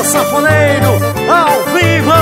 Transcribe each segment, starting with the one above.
Sanfoneiro ao vivo.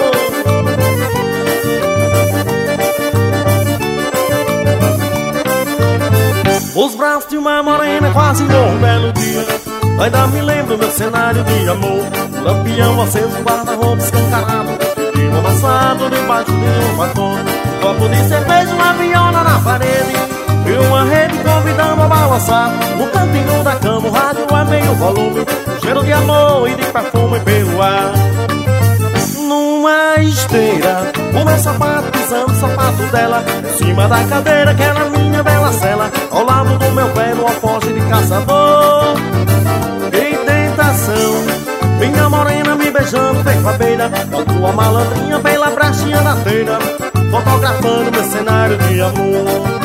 Os braços de uma morena quase igual um belo dia. Ainda me lembro meu cenário de amor. Lampião aceso, guarda-roupa escancarado, vinho amassado debaixo de um batom, copo de cerveja, uma viola na parede e uma rede convidando a balançar. No cantinho da cama o rádio a meio volume, cheiro de amor e de perfume pelo ar. Numa esteira, o meu sapato pisando o sapato dela, em cima da cadeira que era minha bela cela, ao lado do meu velho alforje de caçador. Que tentação, minha morena me beijando feito a beira da tua malandrinha pela brechinha da teira, fotografando meu cenário de amor.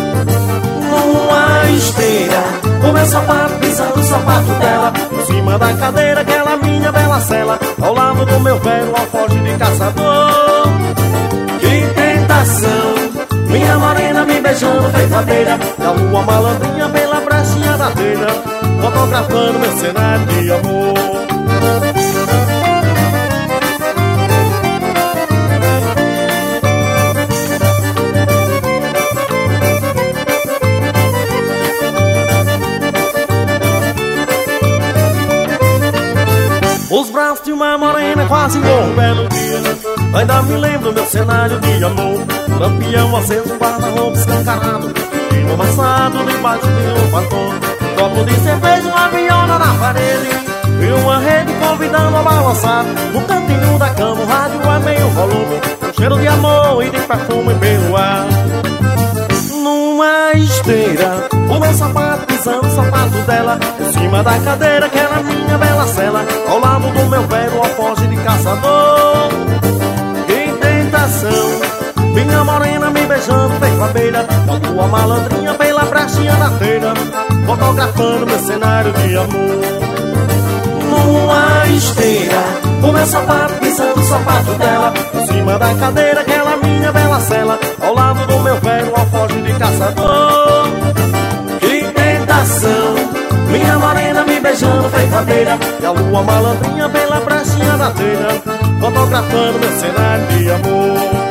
Numa esteira, o meu sapato pisando o sapato dela, em cima da cadeira aquela minha bela cela, ao lado do meu velho alforje de caçador. Que tentação, minha morena me beijando feito a beira da lua malandrinha pela brechinha da teira, fotografando meu cenário de amor. Os braços de uma morena quase igual um belo dia. Ainda me lembro meu cenário de amor. Lampião aceso, guarda-roupa escancarado, vinho amassado debaixo de um batom, copo de cerveja, uma viola na parede e uma rede convidando a balançar. No cantinho da cama o rádio a meio volume, cheiro de amor e de perfume pelo ar. Numa esteira, o meu sapato pisando o sapato dela, em cima da cadeira que era minha bela cela, ao lado do meu velho alforje de caçador. Que tentação, minha morena me beijando feito a beira da tua malandrinha pela brechinha da teira, fotografando meu cenário de amor. Numa esteira, o meu sapato pisando o sapato dela, em cima da cadeira aquela minha bela cela, ao lado do meu velho alforje de caçador. Que tentação, minha morena me beijando feito a beira e a lua malandrinha pela brechinha da teira, fotografando meu cenário de amor.